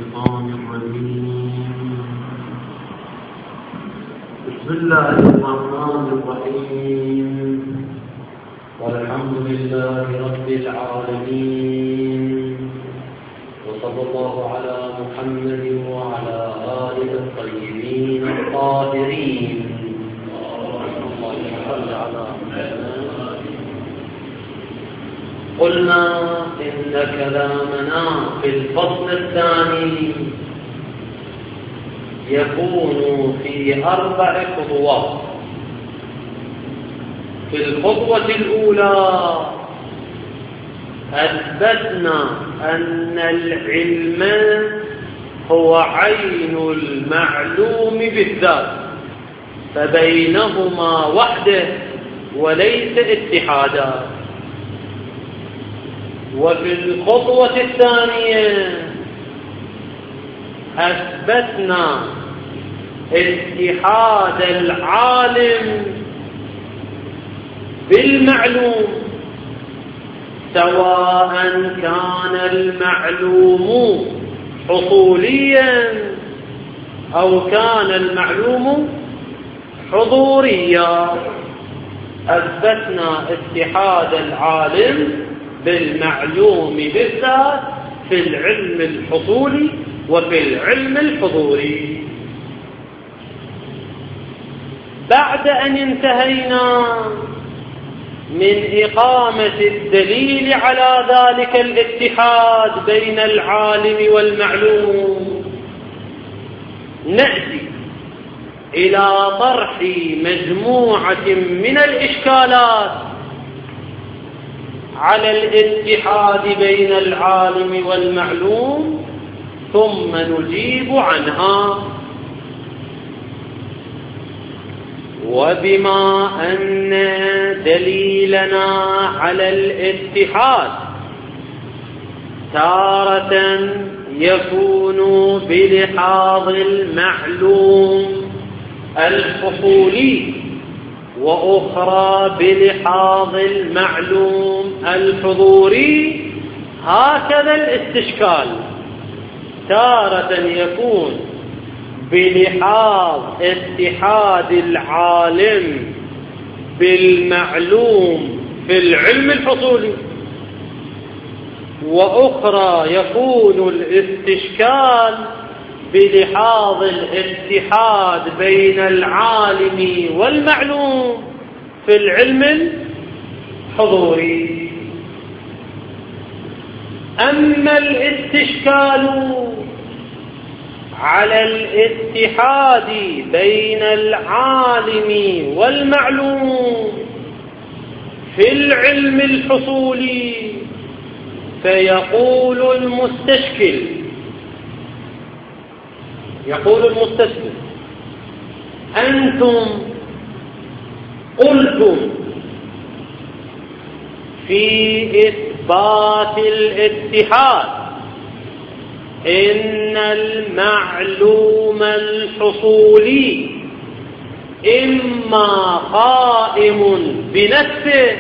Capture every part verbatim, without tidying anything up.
الشيطان الرجيم. بسم الله الرحمن الرحيم. والحمد لله رب العالمين، وصلى الله على محمد وعلى آله الطيبين الطاهرين. قلنا إن كلامنا في الفصل الثاني يكون في أربع خطوات. في الخطوة الأولى أثبتنا أن العلم هو عين المعلوم بالذات، فبينهما وحده وليس اتحادا. وفي الخطوة الثانية أثبتنا اتحاد العالم بالمعلوم، سواء كان المعلوم حصوليا أو كان المعلوم حضوريا. أثبتنا اتحاد العالم بالمعلوم بالذات في العلم الحصولي وفي العلم الحضوري. بعد أن انتهينا من إقامة الدليل على ذلك الاتحاد بين العالم والمعلوم، نأتي إلى طرح مجموعة من الإشكالات على الاتحاد بين العالم والمعلوم، ثم نجيب عنها. وبما أن دليلنا على الاتحاد تارة يكون بلحاظ المعلوم الحصولي، وأخرى بلحاظ المعلوم الحضوري، هكذا الاستشكال. تارة يكون بلحاظ اتحاد العالم بالمعلوم في العلم الحصولي، وأخرى يكون الاستشكال بلحاظ الاتحاد بين العالم والمعلوم في العلم الحضوري. أما الاستشكال على الاتحاد بين العالم والمعلوم في العلم الحصولي، فيقول المستشكل يقول المستشكل أنتم قلتم في إثبات الاتحاد إن المعلوم الحصولي إما قائم بنفسه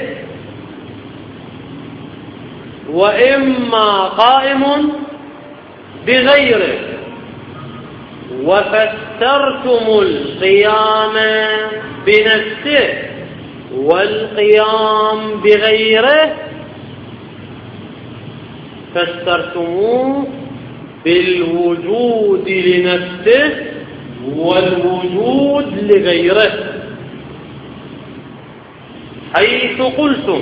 وإما قائم بغيره، وفسرتم القيام بنفسه والقيام بغيره، فسرتموه بالوجود لنفسه والوجود لغيره، حيث قلتم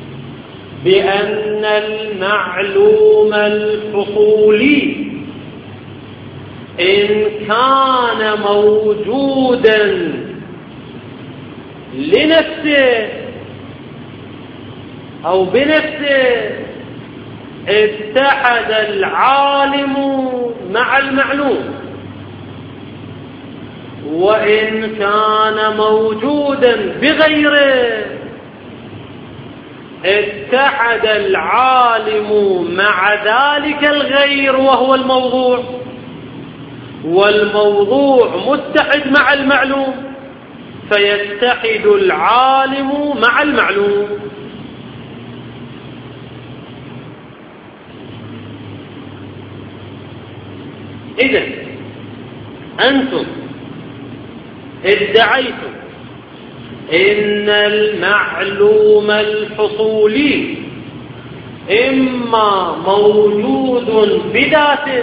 بأن المعلوم الحصولي إن كان موجودا لنفسه أو بنفسه اتحد العالم مع المعلوم، وإن كان موجودا بغيره اتحد العالم مع ذلك الغير وهو الموضوع، والموضوع متحد مع المعلوم، فيتحد العالم مع المعلوم. إذن أنتم ادعيتم إن المعلوم الحصولي إما موجود بذاته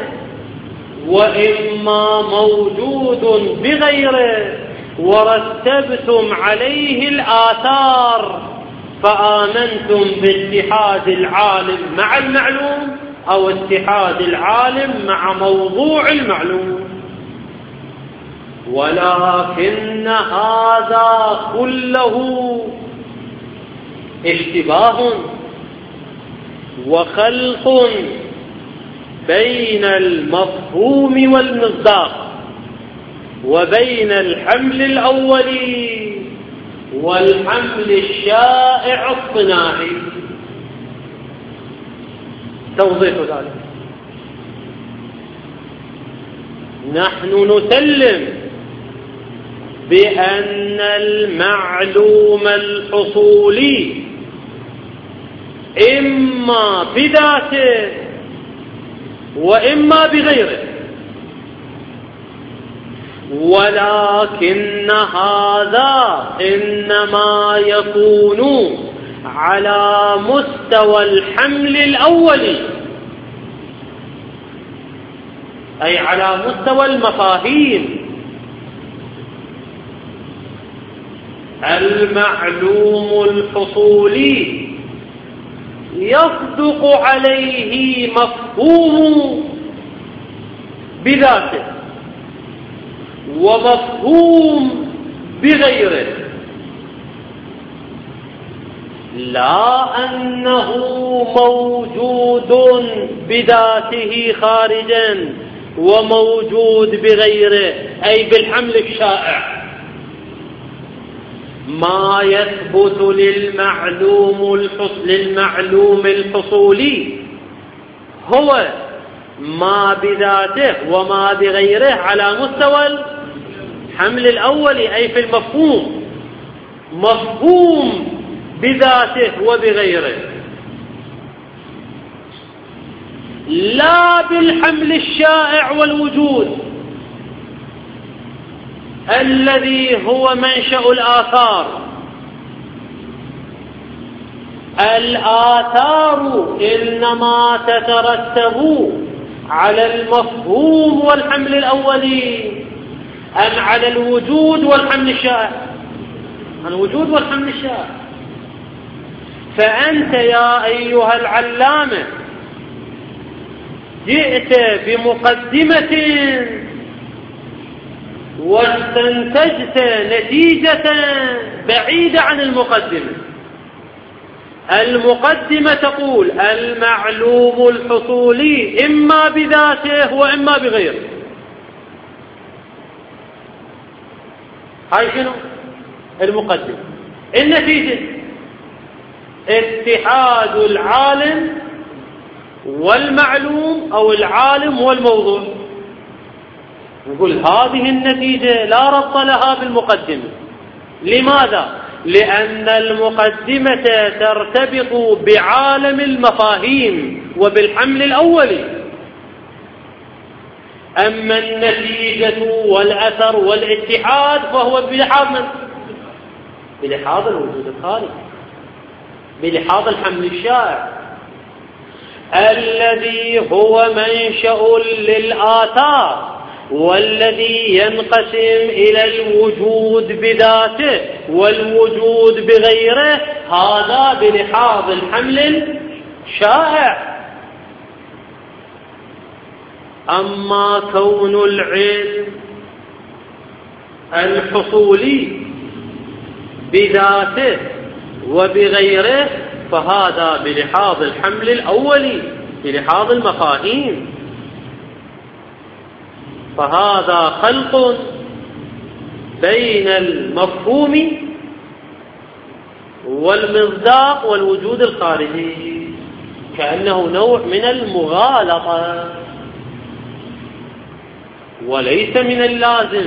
وإما موجود بغيره، ورتبتم عليه الآثار فآمنتم باتحاد العالم مع المعلوم أو اتحاد العالم مع موضوع المعلوم. ولكن هذا كله اشتباه وخلط بين المفهوم والمصداق، وبين الحمل الأولي والحمل الشائع الصناعي. توضيح ذلك: نحن نسلم بأن المعلوم الحصولي إما بذاته وإما بغيره، ولكن هذا إنما يكون على مستوى الحمل الأولي، أي على مستوى المفاهيم. المعلوم الحصولي يصدق عليه مفهوم بذاته ومفهوم بغيره، لا أنه موجود بذاته خارجا وموجود بغيره، أي بالحمل الشائع. ما يثبت للمعلوم الحص... للمعلوم الحصولي هو ما بذاته وما بغيره على مستوى الحمل الأولي، أي في المفهوم، مفهوم بذاته وبغيره، لا بالحمل الشائع والوجود الذي هو منشأ الآثار. الآثار إنما تترتب على المفهوم والحمل الأولي أم على الوجود والحمل الشائع؟ الوجود والحمل الشائع. فأنت يا أيها العلامة جئت بمقدمة واستنتجت نتيجة بعيدة عن المقدمة. المقدمة تقول المعلوم الحصولي إما بذاته وإما بغيره. هاي شنو المقدمة؟ النتيجة اتحاد العالم والمعلوم أو العالم والموضوع. نقول هذه النتيجة لا ربط لها بالمقدمة. لماذا؟ لأن المقدمة ترتبط بعالم المفاهيم وبالحمل الأولي، أما النتيجة والأثر والاتحاد فهو بلحاظ من؟ بلحاظ الوجود الخارجي، بلحاظ الحمل الشائع الذي هو منشأ للآثار، والذي ينقسم إلى الوجود بذاته والوجود بغيره، هذا بلحاظ الحمل الشائع. أما كون العلم الحصولي بذاته وبغيره فهذا بلحاظ الحمل الأولي، بلحاظ المفاهيم. فهذا خلط بين المفهوم والمصداق والوجود الخارجي، كأنه نوع من المغالطة، وليس من اللازم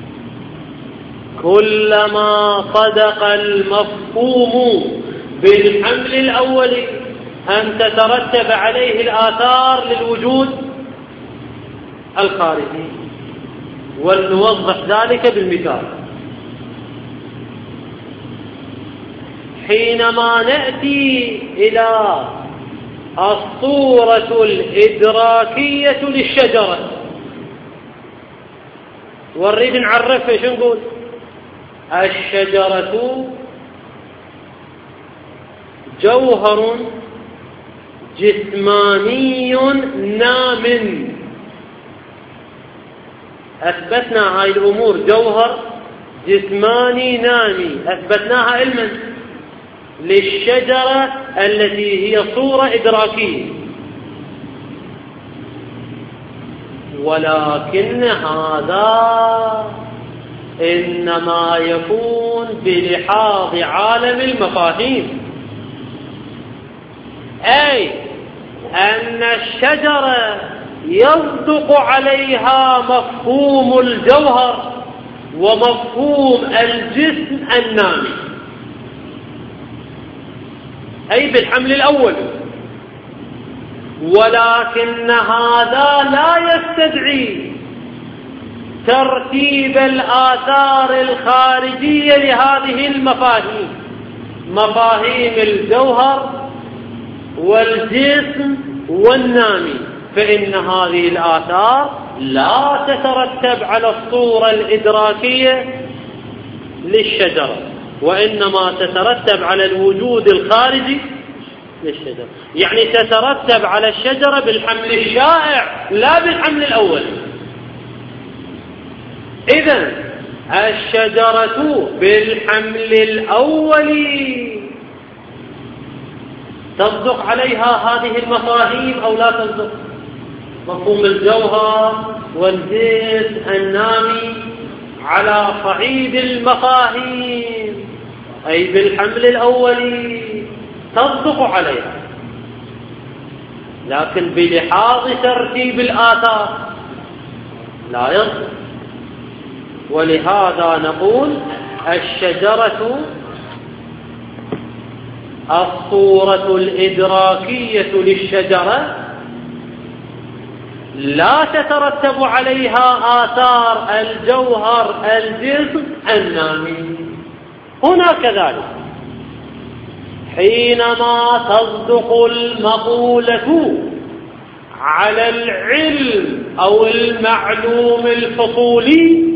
كلما صدق المفهوم بالحمل الأولي أن تترتب عليه الآثار للوجود الخارجي. ولنوضح ذلك بالمثال. حينما نأتي إلى الصورة الإدراكية للشجرة ونريد نعرفها، شو نقول؟ الشجرة جوهر جسماني نام. أثبتنا هاي الأمور، جوهر جسماني نامي، أثبتناها علما للشجرة التي هي صورة إدراكية. ولكن هذا إنما يكون بلحاظ عالم المفاهيم، أي أن الشجرة يصدق عليها مفهوم الجوهر ومفهوم الجسم النامي، أي بالحمل الأول. ولكن هذا لا يستدعي ترتيب الآثار الخارجية لهذه المفاهيم، مفاهيم الجوهر والجسم والنامي، فإن هذه الآثار لا تترتب على الصورة الإدراكية للشجرة، وإنما تترتب على الوجود الخارجي للشجرة. يعني تترتب على الشجرة بالحمل الشائع لا بالحمل الأول. إذن الشجرة بالحمل الأول تصدق عليها هذه المفاهيم أو لا تصدق؟ مفهوم الجوهر والجسم النامي على صعيد المفاهيم، أي بالحمل الأول تصدق عليها، لكن بلحاظ ترتيب الآثار لا يصدق. ولهذا نقول الشجرة الصورة الإدراكية للشجرة لا تترتب عليها آثار الجوهر الجسم النامي. هنا كذلك حينما تصدق المقولة على العلم أو المعلوم الفصولي،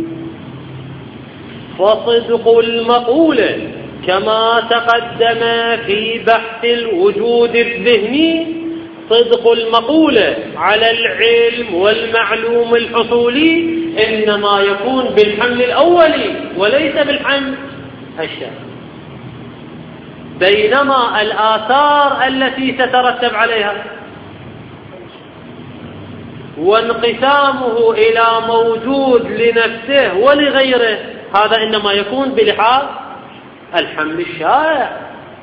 فصدق المقولة كما تقدم في بحث الوجود الذهني، صدق المقولة على العلم والمعلوم الحصولي إنما يكون بالحمل الأولي وليس بالحمل الشائع. بينما الآثار التي تترتب عليها وانقسامه إلى موجود لنفسه ولغيره هذا إنما يكون بلحاظ الحمل الشائع.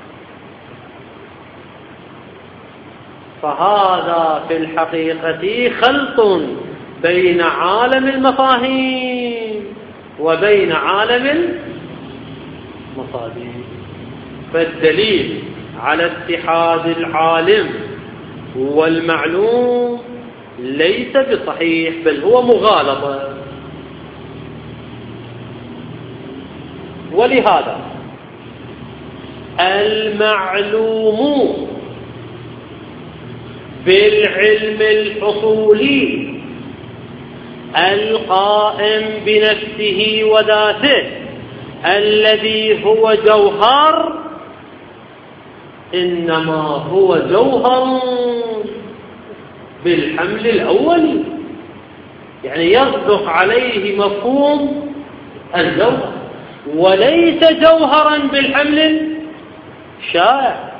فهذا في الحقيقة خلط بين عالم المفاهيم وبين عالم المصادر. فالدليل على اتحاد العالم والمعلوم ليس بصحيح، بل هو مغالطة. ولهذا المعلوم بالعلم الحصولي القائم بنفسه وذاته الذي هو جوهر إنما هو جوهر بالحمل الأولي، يعني يصدق عليه مفهوم الجوهر وليس جوهرا بالحمل الشائع.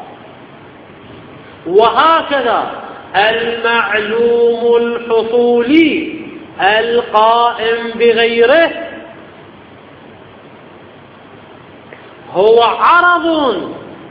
وهكذا المعلوم الحصولي القائم بغيره هو عرض،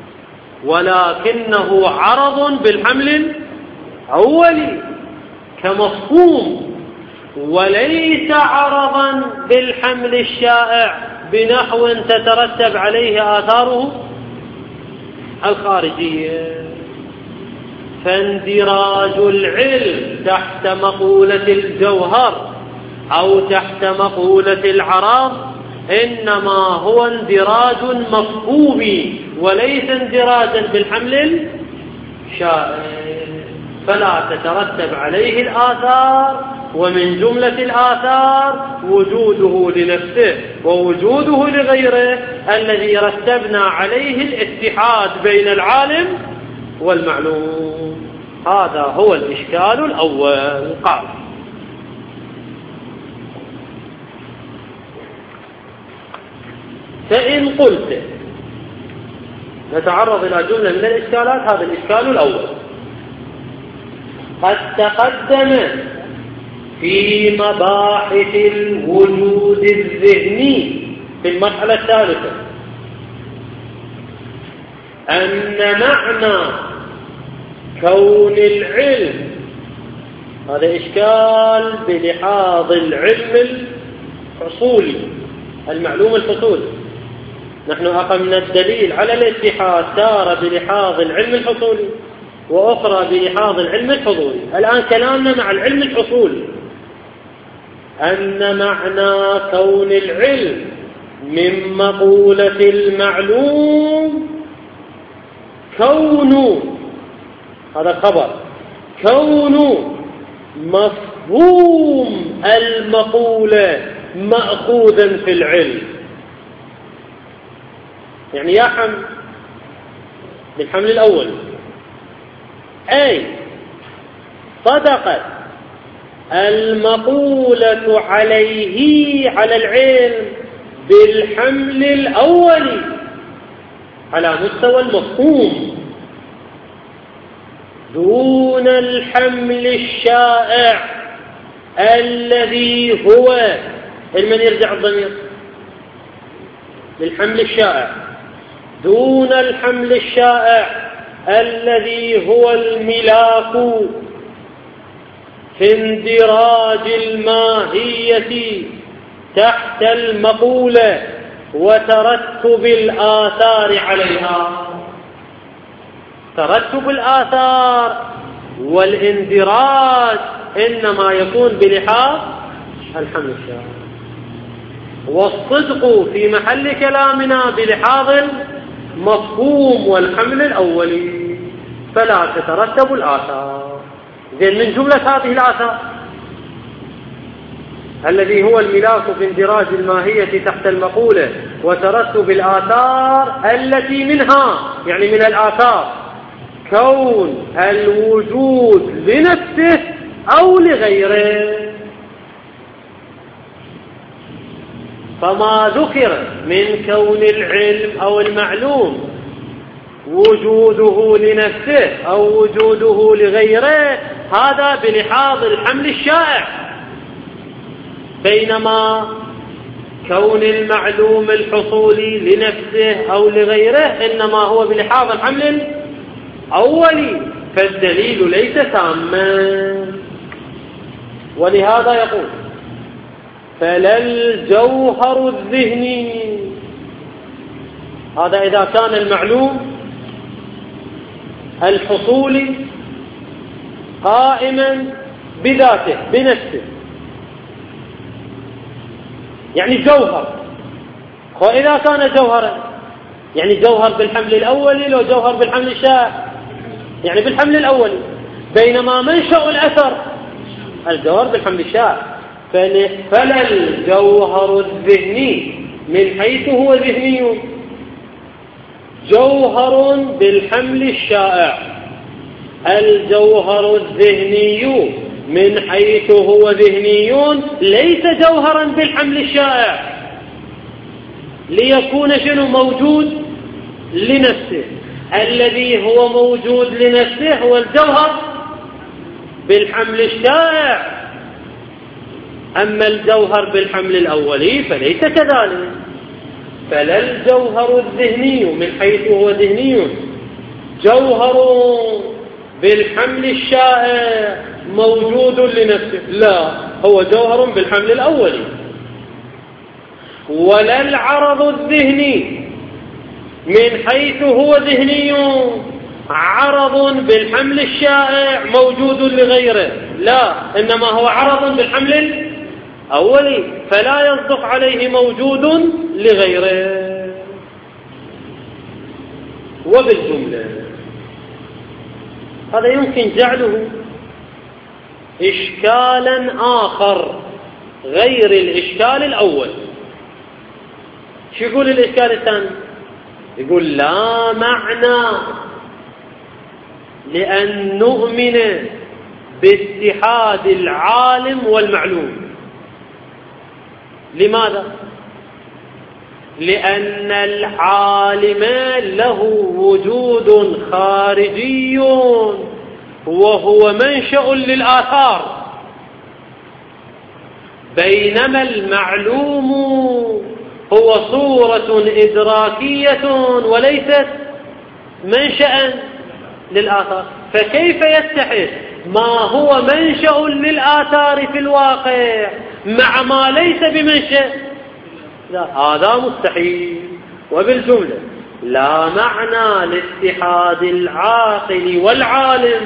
ولكنه عرض بالحمل الأولي كمفهوم، وليس عرضا بالحمل الشائع بنحو تترتب عليه آثاره الخارجية. فاندراج العلم تحت مقولة الجوهر أو تحت مقولة العرض إنما هو اندراج مفهومي وليس اندراجا بالحمل الشائع، فلا تترتب عليه الآثار، ومن جملة الآثار وجوده لنفسه ووجوده لغيره الذي رتبنا عليه الاتحاد بين العالم والمعلوم. هذا هو الإشكال الأول. قال فإن قلت، نتعرض إلى جملة من الإشكالات. هذا الإشكال الأول قد تقدم في مباحث الوجود الذهني في المرحلة الثالثة أن معنى كون العلم، هذا إشكال بلحاظ العلم الحصولي المعلوم الحصولي، نحن أقمنا الدليل على الاتحاد تارة بلحاظ العلم الحصولي وأخرى بلحاظ العلم الحضوري. الآن كلامنا مع العلم الحصولي أن معنى كون العلم من مقولة المعلوم كون، هذا خبر، كون مفهوم المقولة مأخوذا في العلم. يعني يا حمل بالحمل الأول، أي صدقت المقولة عليه على العلم بالحمل الأول على مستوى المفهوم دون الحمل الشائع الذي هو لمن يرجع الضمير للحمل الشائع، دون الحمل الشائع الذي هو الملاك في اندراج الماهية تحت المقولة وترتب الآثار عليها. ترتب الآثار والاندراج إنما يكون بلحاظ الحمل الشائع، والصدق في محل كلامنا بلحاظ المفهوم والحمل الأولي، فلا تترتب الآثار. زين، من جملة هذه الآثار الذي هو الملاك في اندراج الماهية تحت المقولة وترتب الآثار التي منها، يعني من الآثار، كون الوجود لنفسه أو لغيره. فما ذكر من كون العلم أو المعلوم وجوده لنفسه أو وجوده لغيره هذا بلحاظ الحمل الشائع، بينما كون المعلوم الحصولي لنفسه أو لغيره إنما هو بلحاظ الحمل الأولي، فالدليل ليس تاما. ولهذا يقول فلا الجوهر الذهني، هذا إذا كان المعلوم الحصولي قائما بذاته بنفسه، يعني جوهر. وإذا كان جوهرا يعني جوهر بالحمل الأولي، لو جوهر بالحمل الشائع يعني بالحمل الأولي، بينما منشأ الأثر الجوهر بالحمل الشائع. فلا الجوهر الذهني من حيث هو ذهني جوهر بالحمل الشائع، الجوهر الذهني من حيث هو ذهني ليس جوهرا بالحمل الشائع، ليكون شنو موجود لنفسه. الذي هو موجود لنفسه هو الجوهر بالحمل الشائع، أما الجوهر بالحمل الأولي فليس كذلك. فلا الجوهر الذهني من حيث هو ذهني جوهر بالحمل الشائع موجود لنفسه، لا، هو جوهر بالحمل الأولي. ولا العرض الذهني من حيث هو ذهني عرض بالحمل الشائع موجود لغيره، لا، إنما هو عرض بالحمل الأولي، فلا يصدق عليه موجود لغيره. وبالجملة هذا يمكن جعله إشكالا آخر غير الإشكال الأول. شو يقول الإشكال الثاني؟ يقول لا معنى لأن نؤمن باتحاد العالم والمعلوم. لماذا؟ لأن العالم له وجود خارجي وهو منشأ للآثار، بينما المعلوم هو صورة إدراكية وليست منشأ للآثار. فكيف يتحد ما هو منشأ للآثار في الواقع مع ما ليس بمنشأ؟ لا، هذا مستحيل. وبالجملة لا معنى لاتحاد العاقل والعالم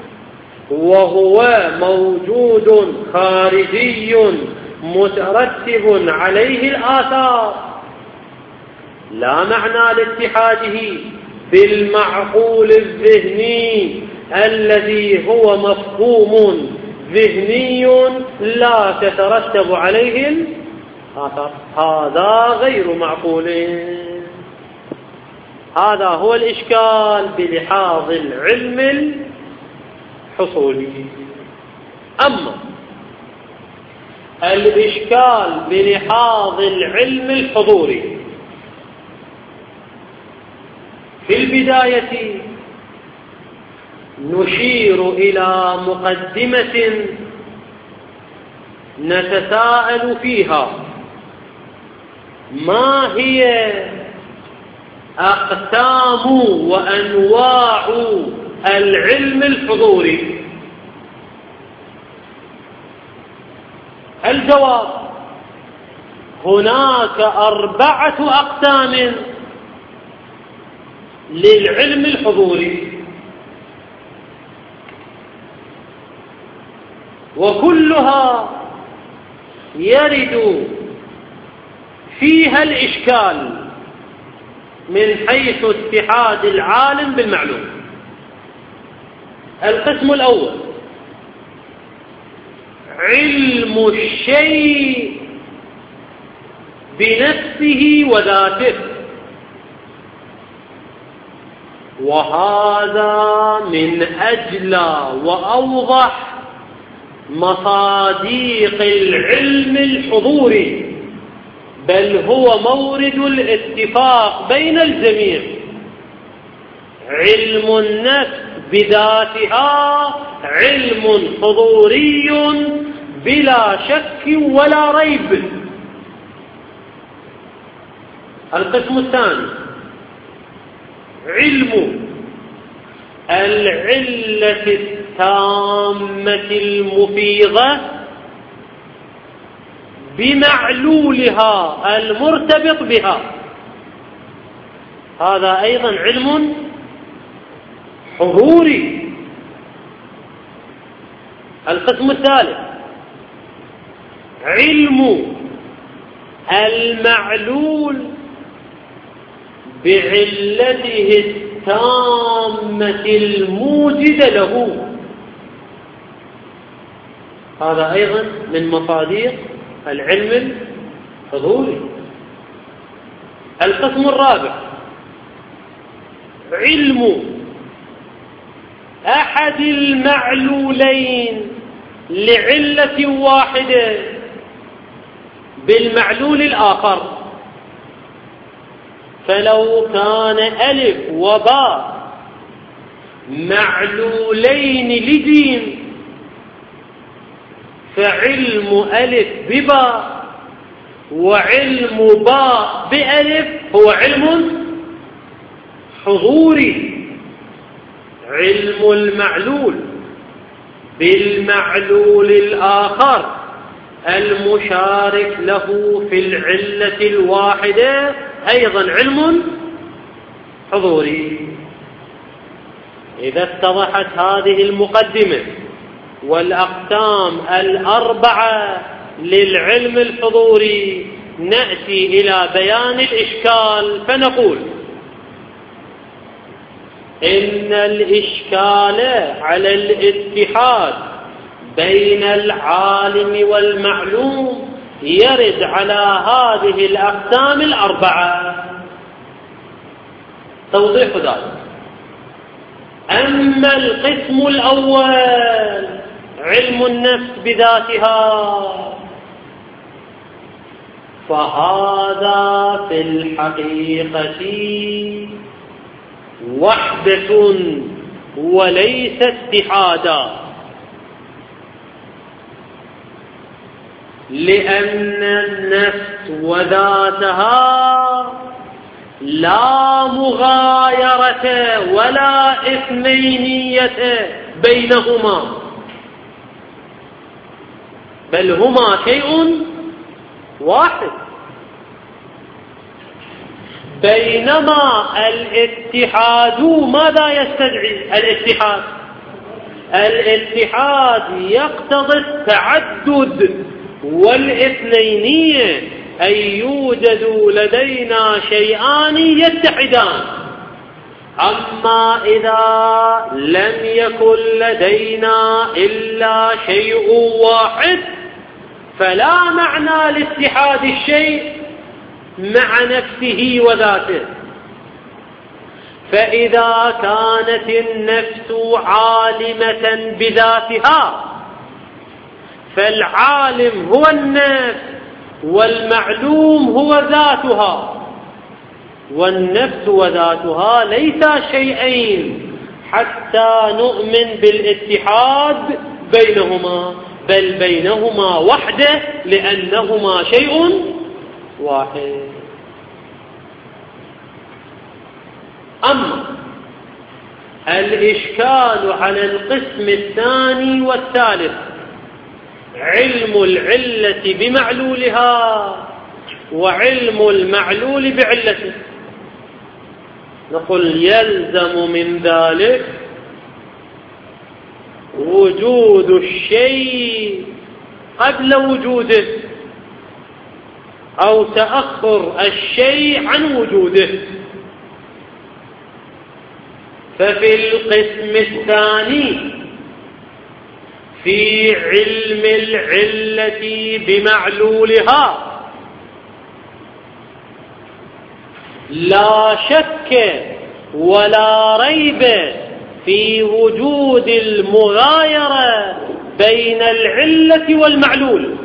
وهو موجود خارجي مترتب عليه الآثار، لا معنى لاتحاده بالمعقول الذهني الذي هو مفهوم ذهني لا تترتب عليه الآثار. هذا غير معقول. هذا هو الإشكال بلحاظ العلم الحصولي. أما الإشكال بلحاظ العلم الحضوري، في البداية نشير إلى مقدمة نتساءل فيها ما هي أقسام وأنواع العلم الحضوري. الجواب: هناك أربعة أقسام للعلم الحضوري، وكلها يرد فيها الإشكال من حيث اتحاد العالم بالمعلوم. القسم الأول علم الشيء بنفسه وذاته، وهذا من أجلى وأوضح مصادق العلم الحضوري، بل هو مورد الاتفاق بين الجميع. علم النفس بذاتها علم حضوري بلا شك ولا ريب. القسم الثاني علم العلة التامة المفيضة بمعلولها المرتبط بها، هذا أيضا علم حضوري. القسم الثالث علم المعلول بعلته التامة الموجدة له، هذا أيضا من مصادر العلم الحضوري. القسم الرابع علم أحد المعلولين لعلة واحدة بالمعلول الآخر، فلو كان ألف وباء معلولين لجيم فعلم ألف بباء وعلم باء بألف هو علم حضوري. علم المعلول بالمعلول الآخر المشارك له في العلة الواحدة أيضا علم حضوري. إذا اتضحت هذه المقدمة والأقسام الأربعة للعلم الحضوري نأتي إلى بيان الإشكال، فنقول إن الإشكال على الاتحاد بين العالم والمعلوم يرد على هذه الأقسام الأربعة. توضيح ذلك: أما القسم الأول علم النفس بذاتها، فهذا في الحقيقة وحدة وليس اتحادا، لأن النفس وذاتها لا مغايرة ولا اثنينية بينهما، بل هما شيء واحد. بينما الاتحاد ماذا يستدعي؟ الاتحاد الاتحاد يقتضي التعدد والاثنينية، أي يوجد لدينا شيئان يتحدان. أما إذا لم يكن لدينا إلا شيء واحد فلا معنى لاتحاد الشيء مع نفسه وذاته. فإذا كانت النفس عالمة بذاتها فالعالم هو النفس والمعلوم هو ذاتها، والنفس وذاتها ليسا شيئين حتى نؤمن بالاتحاد بينهما، بل بينهما وحدة لأنهما شيء واحد. أما الإشكال على القسم الثاني والثالث علم العلة بمعلولها وعلم المعلول بعلته، نقول يلزم من ذلك وجود الشيء قبل وجوده أو تأخر الشيء عن وجوده. ففي القسم الثاني في علم العلة بمعلولها لا شك ولا ريب في وجود المغايرة بين العلة والمعلول،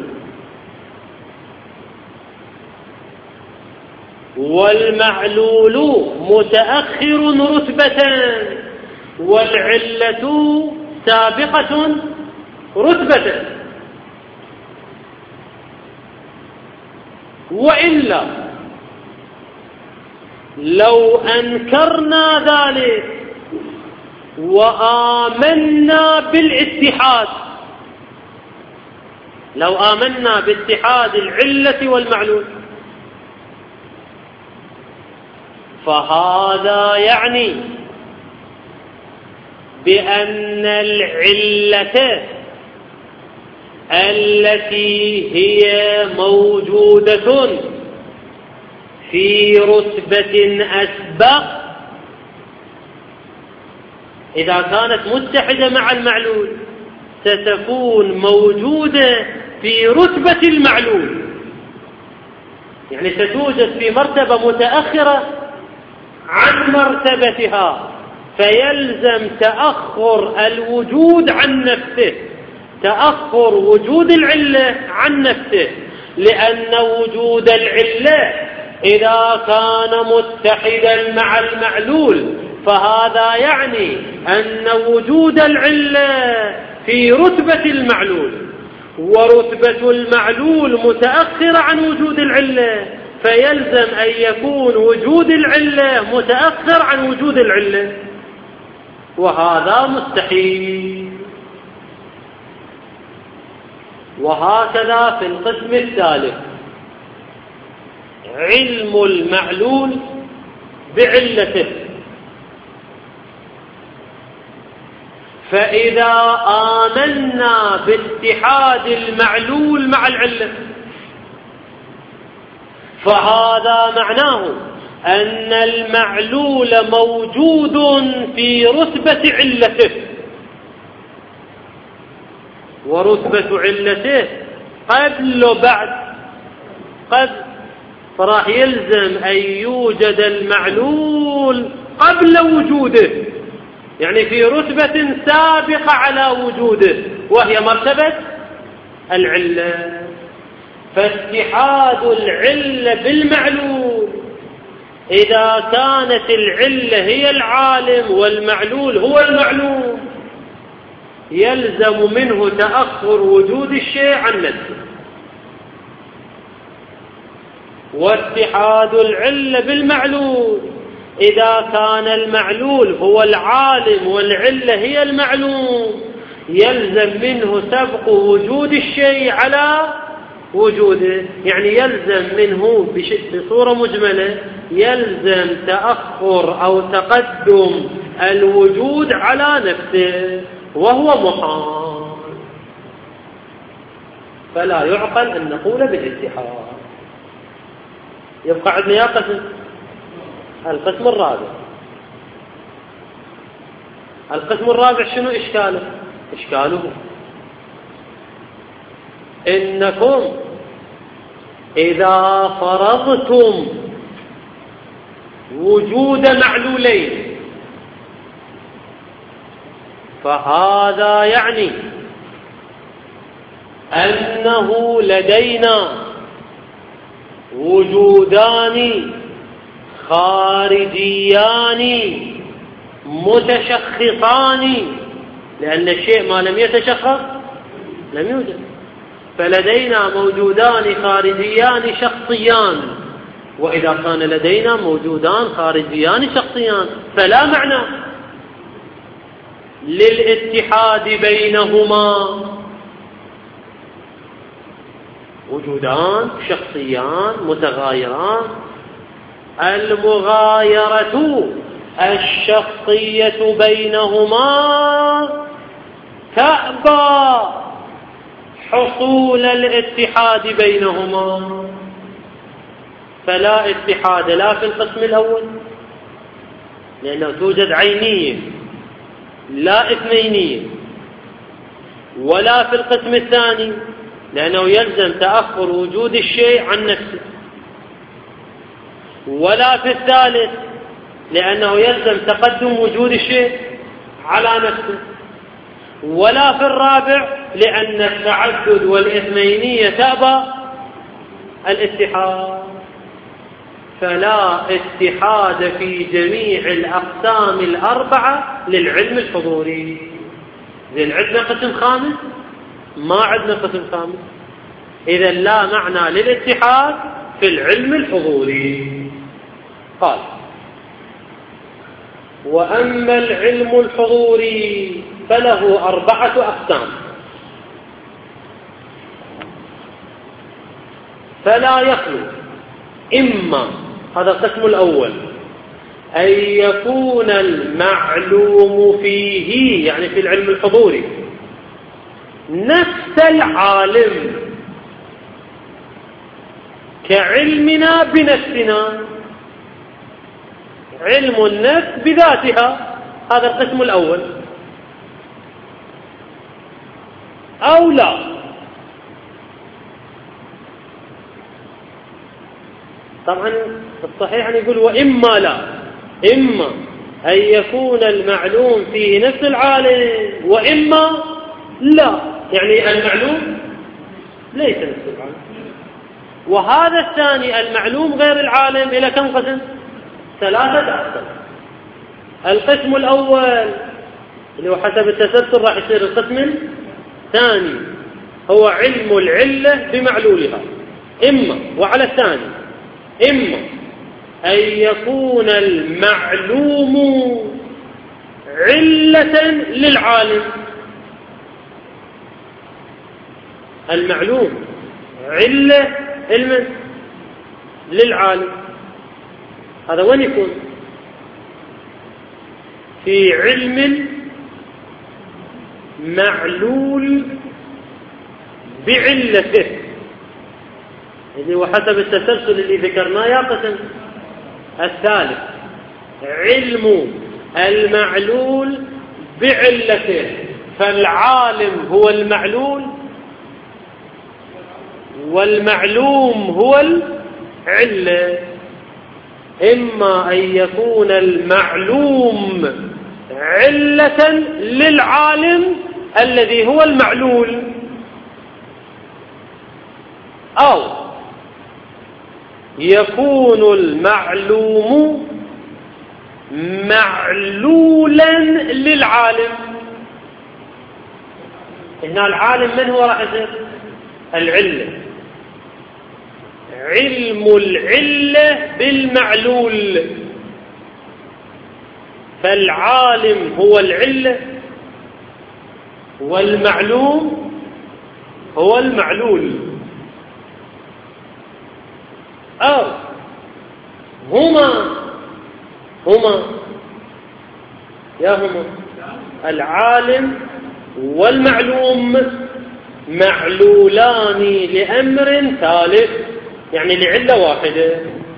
والمعلول متأخر رتبة والعلة سابقة رتبة. وإلا لو أنكرنا ذلك وآمنا بالاتحاد، لو آمنا باتحاد العلة والمعلول، فهذا يعني بأن العلة التي هي موجودة في رتبة أسبق إذا كانت متحدة مع المعلول ستكون موجودة في رتبة المعلول، يعني ستوجد في مرتبة متأخرة عن مرتبتها، فيلزم تأخر الوجود عن نفسه، تأخر وجود العلة عن نفسه، لأن وجود العلة إذا كان متحدا مع المعلول فهذا يعني أن وجود العلة في رتبة المعلول، ورتبة المعلول متأخرة عن وجود العلة، فيلزم أن يكون وجود العلة متأخر عن وجود العلة، وهذا مستحيل. وهكذا في القسم الثالث علم المعلول بعلته، فإذا آمنا باتحاد المعلول مع العلة فهذا معناه أن المعلول موجود في رتبة علته، ورتبة علته قبل وبعد قبل، فراح يلزم أن يوجد المعلول قبل وجوده، يعني في رتبة سابقة على وجوده وهي مرتبة العلة. فاتحاد العلة بالمعلول إذا كانت العلة هي العالم والمعلول هو المعلوم يلزم منه تأخر وجود الشيء عن نفسه. واتحاد العلة بالمعلول إذا كان المعلول هو العالم والعلة هي المعلوم يلزم منه سبق وجود الشيء على وجوده، يعني يلزم منه بصورة مجملة يلزم تأخر أو تقدم الوجود على نفسه وهو محال. فلا يعقل أن نقول بالاتحاد. يبقى عندنا يا قسم القسم الرابع. القسم الرابع شنو إشكاله؟ إشكاله إنكم إذا فرضتم وجود معلولين فهذا يعني أنه لدينا وجودان خارجيان متشخصان، لأن الشيء ما لم يتشخص لم يوجد. فلدينا موجودان خارجيان شخصيان، وإذا كان لدينا موجودان خارجيان شخصيان فلا معنى للاتحاد بينهما. وجودان شخصيان متغايران، المغايرة الشخصية بينهما تأبى حصول الاتحاد بينهما، فلا اتحاد لا في القسم الأول لأنه توجد عينية لا اثنينية، ولا في القسم الثاني لأنه يلزم تأخر وجود الشيء عن نفسه، ولا في الثالث لأنه يلزم تقدم وجود الشيء على نفسه، ولا في الرابع لأن التعدد والإثنينية تأبى الاتحاد. فلا اتحاد في جميع الأقسام الأربعة للعلم الحضوري. إذن عندنا قسم خامس؟ ما عندنا قسم خامس. إذن لا معنى للاتحاد في العلم الحضوري. قال: وأما العلم الحضوري فله أربعة أقسام، فلا يخلو إما، هذا القسم الأول، أن يكون المعلوم فيه يعني في العلم الحضوري نفس العالم كعلمنا بنفسنا، علم النفس بذاتها، هذا القسم الأول. أو لا، طبعا الصحيح أن يقول وإما لا، إما أن يكون المعلوم فيه نفس العالم وإما لا، يعني المعلوم ليس نفس العالم. وهذا الثاني المعلوم غير العالم إلى كم قسم؟ ثلاثة أقسام. القسم الأول اللي هو حسب التسلسل راح يصير القسم الثاني هو علم العلة بمعلولها، إما وعلى الثاني إما أن يكون المعلوم علة للعالم، المعلوم علة علما للعالم. هذا وين يكون؟ في علم معلول بعلته، اللي هو حسب التسلسل اللي ذكرناه يا قسم الثالث، علم المعلول بعلته. فالعالم هو المعلول والمعلوم هو العلة. إما أن يكون المعلوم علة للعالم الذي هو المعلول، أو يكون المعلوم معلولا للعالم. هنا العالم من هو راح يصير؟ العلة، علم العلة بالمعلول. فالعالم هو العلة والمعلوم هو المعلول، أو هما هما يا هما العالم والمعلوم معلولان لأمر ثالث، يعني لعلة واحدة.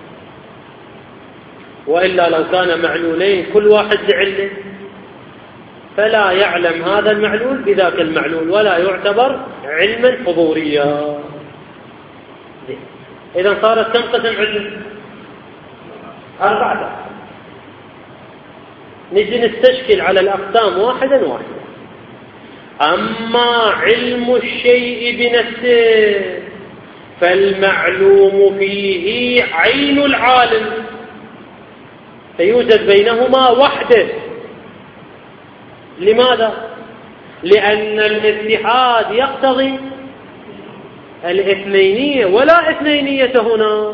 وإلا لو كان معلولين كل واحد لعلة فلا يعلم هذا المعلول بذاك المعلول ولا يعتبر علما حضوريا. إذا صارت كم قسم علم؟ أربعة. نجي نستشكل على الأقسام واحدا واحدا. أما علم الشيء بنفسه فالمعلوم فيه عين العالم، فيوجد بينهما وحدة. لماذا؟ لأن الاتحاد يقتضي الاثنينية، ولا اثنينية هنا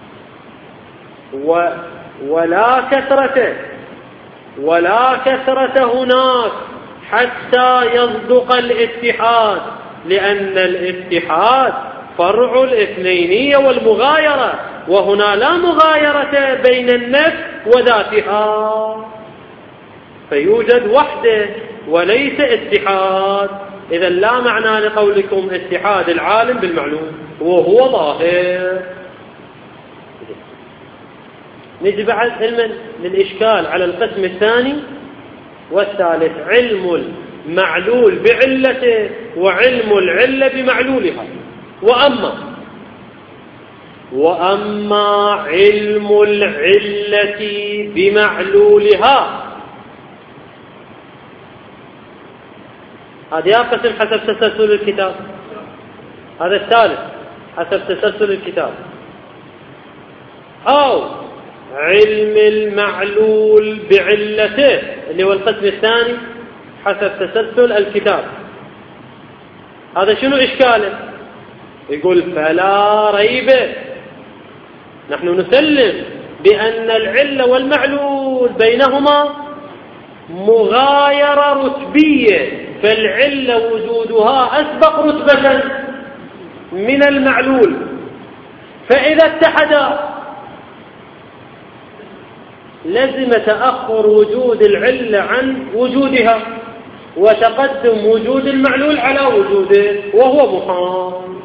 و ولا كثرة ولا كثرة هناك حتى يصدق الاتحاد، لأن الاتحاد فرع الاثنينية والمغايرة، وهنا لا مغايرة بين النفس وذاتها، فيوجد وحدة وليس اتحاد. إذا لا معنى لقولكم اتحاد العالم بالمعلوم وهو ظاهر. نجي بعد علما للإشكال على القسم الثاني والثالث، علم المعلول بعلته وعلم العلة بمعلولها. وأما وأما علم العلة بمعلولها، هذا قسم حسب تسلسل الكتاب، هذا الثالث حسب تسلسل الكتاب. أو علم المعلول بعلته اللي هو القسم الثاني حسب تسلسل الكتاب. هذا شنو إشكاله؟ يقول فلا ريب، نحن نسلم بأن العلة والمعلول بينهما مغايرة رتبية، فالعلة وجودها أسبق رتبة من المعلول، فإذا اتحدا لزم تأخر وجود العلة عن وجودها وتقدم وجود المعلول على وجوده، وهو محال.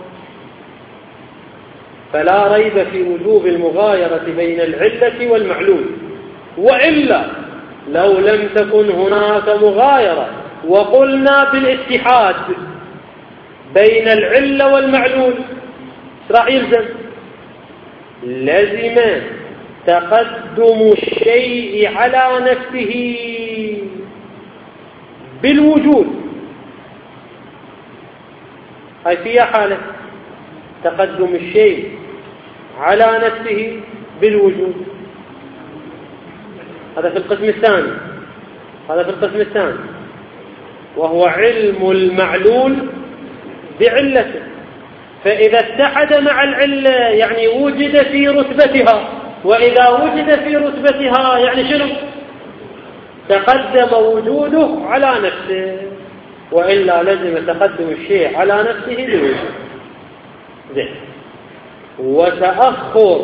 فلا ريب في وجوب المغايرة بين العلة والمعلول. وإلا لو لم تكن هناك مغايرة وقلنا بالاتحاد بين العلة والمعلول راح يلزم لزم تقدم الشيء على نفسه بالوجود. هاي فيها حالة تقدم الشيء على نفسه بالوجود، هذا في القسم الثاني هذا في القسم الثاني وهو علم المعلول بعلته. فإذا اتحد مع العلة يعني وجد في رتبتها، وإذا وجد في رتبتها يعني شنو؟ تقدم وجوده على نفسه، وإلا لازم تقدم الشيء على نفسه بالوجود. زين. وتأخر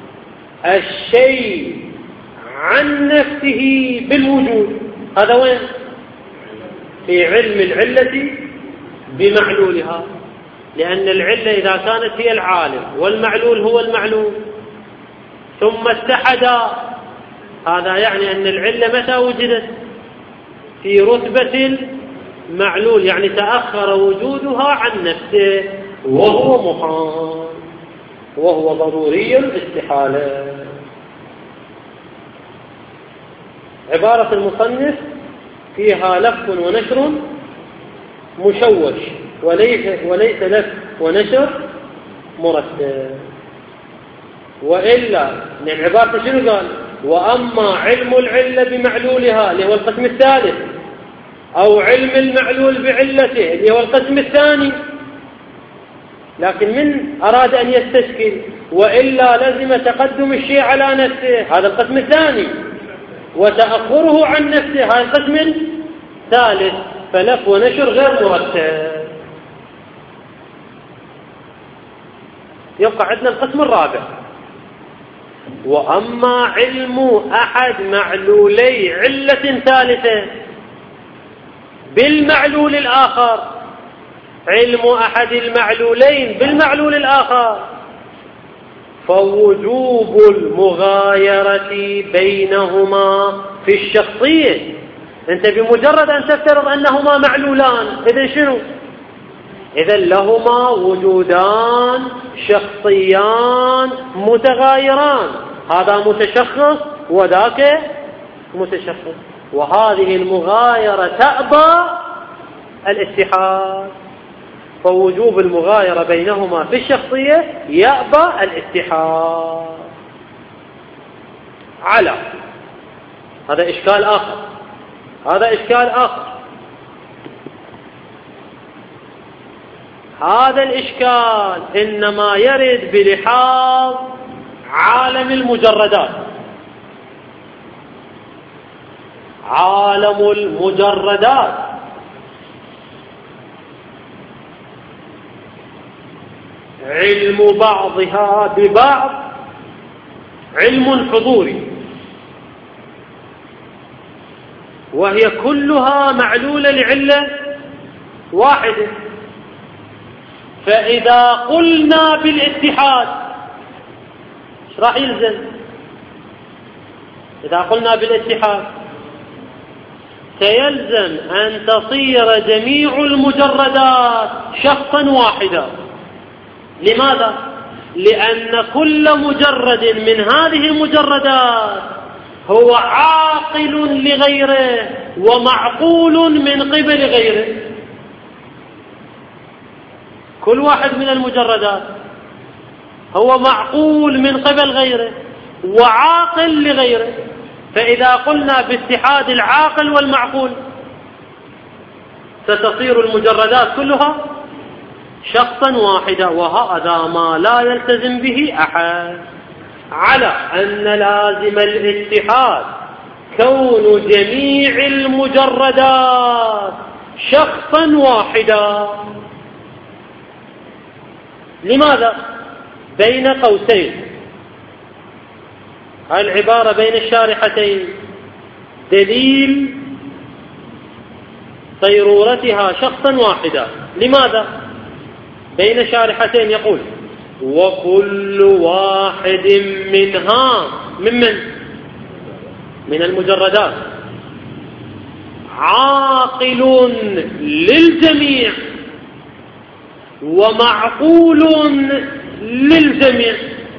الشيء عن نفسه بالوجود، هذا وين؟ في علم العلة بمعلولها، لأن العلة إذا كانت هي العالم والمعلول هو المعلول ثم اتحدا، هذا يعني أن العلة متى وجدت؟ في رتبة المعلول، يعني تأخر وجودها عن نفسه وهو محال وهو ضروري الاستحالة. عبارة المصنف فيها لف ونشر مشوش، وليس وليس لف ونشر مرتب. وإلا من عبارة شنو قال؟ وأما علم العلة بمعلولها اللي هو القسم الثالث، أو علم المعلول بعلته اللي هو القسم الثاني، لكن من أراد أن يستشكل وإلا لزم تقدم الشيء على نفسه، هذا القسم الثاني، وتأخره عن نفسه هذا القسم الثالث، فلف ونشر غير مرتب. يبقى عندنا القسم الرابع، وأما علم أحد معلولي علة ثالثة بالمعلول الآخر، علم أحد المعلولين بالمعلول الآخر، فوجوب المغايرة بينهما في الشخصية. أنت بمجرد أن تفترض أنهما معلولان، إذن شنو؟ إذن لهما وجودان شخصيان متغايران، هذا متشخص وذاك متشخص، وهذه المغايرة تأبى الاتحاد، فوجوب المغايرة بينهما في الشخصية يأبى الاتحاد. على هذا إشكال آخر، هذا إشكال آخر. هذا الإشكال إنما يرد بلحاظ عالم المجردات. عالم المجردات علم بعضها ببعض علم حضوري، وهي كلها معلولة لعلة واحدة. فإذا قلنا بالاتحاد ايش راح يلزم؟ إذا قلنا بالاتحاد سيلزم أن تصير جميع المجردات شخصا واحدا. لماذا؟ لأن كل مجرد من هذه المجردات هو عاقل لغيره ومعقول من قبل غيره. كل واحد من المجردات هو معقول من قبل غيره وعاقل لغيره. فإذا قلنا باتحاد العاقل والمعقول ستصير المجردات كلها شخصا واحدا، وهذا ما لا يلتزم به أحد. على أن لازم الاتحاد كون جميع المجردات شخصا واحدا. لماذا؟ بين قوسين، العبارة بين الشارحتين دليل صيرورتها شخصا واحدا. لماذا؟ بين شارحتين يقول وكل واحد منها ممن من المجردات عاقل للجميع ومعقول للجميع.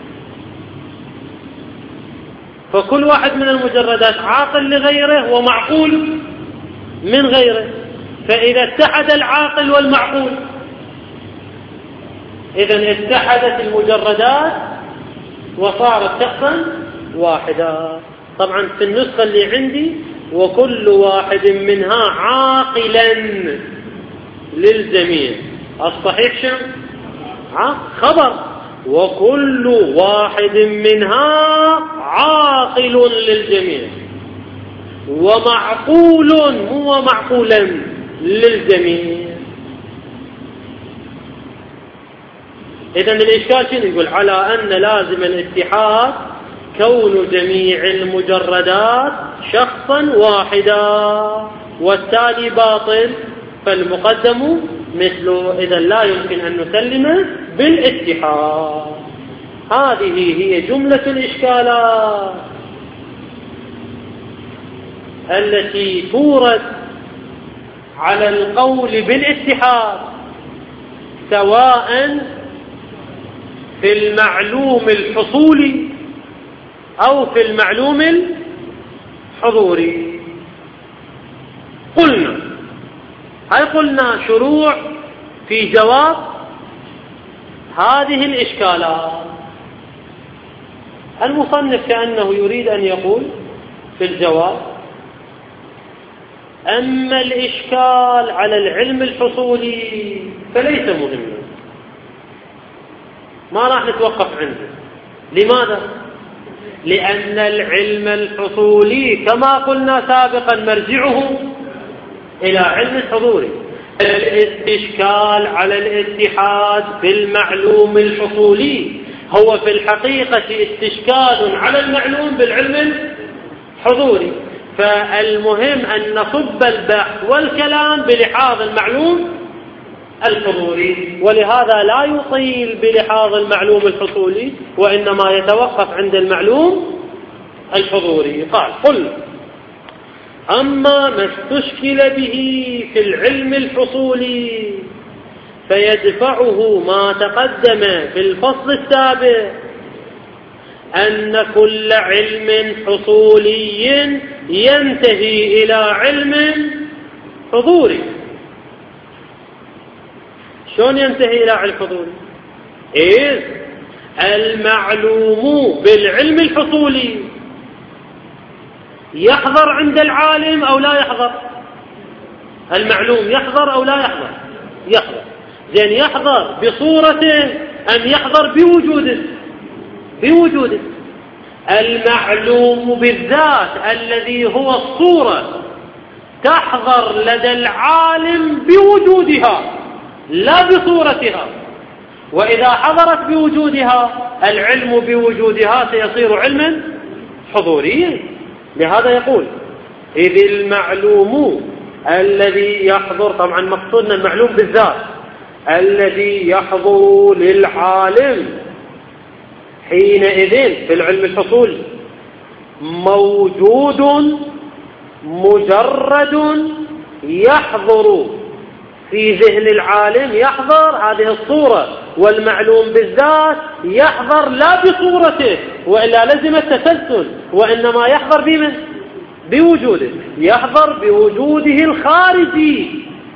فكل واحد من المجردات عاقل لغيره ومعقول من غيره. فإذا اتحد العاقل والمعقول إذن اتحدت المجردات وصارت شخصا واحدا. طبعا في النسخة اللي عندي وكل واحد منها عاقلا للجميع، الصحيح شنو؟ خبر وكل واحد منها عاقل للجميع ومعقول هو معقولا للجميع. إذن الإشكال شنو؟ يقول على أن لازم الاتحاد كون جميع المجردات شخصا واحدا. والتالي باطل فالمقدم مثله، إذا لا يمكن أن نسلم بالاتحاد. هذه هي جملة الإشكالات التي تورد على القول بالاتحاد، سواء في المعلوم الحصولي أو في المعلوم الحضوري. قلنا هل قلنا شروع في جواب هذه الإشكالات. المصنف كأنه يريد أن يقول في الجواب: أما الإشكال على العلم الحصولي فليس مهما، ما راح نتوقف عنده. لماذا؟ لأن العلم الحصولي كما قلنا سابقا مرجعه إلى علم الحضوري. الإشكال على الاتحاد في المعلوم الحصولي هو في الحقيقة استشكال على المعلوم بالعلم الحضوري، فالمهم أن نصب البحث والكلام بلحاظ المعلوم الحضوري، ولهذا لا يطيل بلحاظ المعلوم الحصولي وإنما يتوقف عند المعلوم الحضوري. قال: قل أما ما استشكل به في العلم الحصولي فيدفعه ما تقدم في الفصل السابق، أن كل علم حصولي ينتهي إلى علم حضوري. شلون ينتهي إلى علم حضوري؟ إذ المعلوم بالعلم الحصولي يحضر عند العالم أو لا يحضر؟ المعلوم يحضر أو لا يحضر؟ يحضر. زين، يحضر بصورته أم يحضر بوجوده؟ بوجوده. المعلوم بالذات الذي هو الصورة تحضر لدى العالم بوجودها لا بصورتها، وإذا حضرت بوجودها العلم بوجودها سيصير علما حضوريا. لهذا يقول: إذ المعلوم الذي يحضر، طبعا مقصودنا المعلوم بالذات الذي يحضر للعالم حينئذ في العلم الحصولي موجود مجرد يحضر في ذهن العالم، يحضر هذه الصورة، والمعلوم بالذات يحضر لا بصورته وإلا لزم التسلسل، وإنما يحضر بمن؟ بوجوده، يحضر بوجوده الخارجي.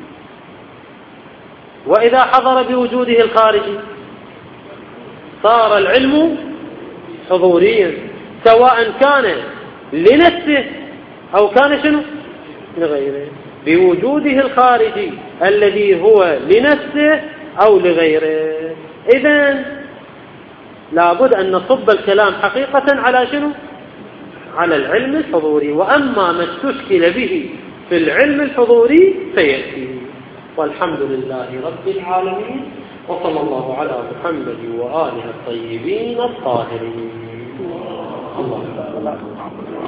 وإذا حضر بوجوده الخارجي صار العلم حضوريا، سواء كان لنفسه أو كان شنو؟ لغيره، بوجوده الخارجي الذي هو لنفسه أو لغيره. إذن لابد أن نصب الكلام حقيقة على شنو؟ على العلم الحضوري. وأما ما استشكل به في العلم الحضوري فيأتي. والحمد لله رب العالمين، وصلى الله على محمد وآله الطيبين الطاهرين. الله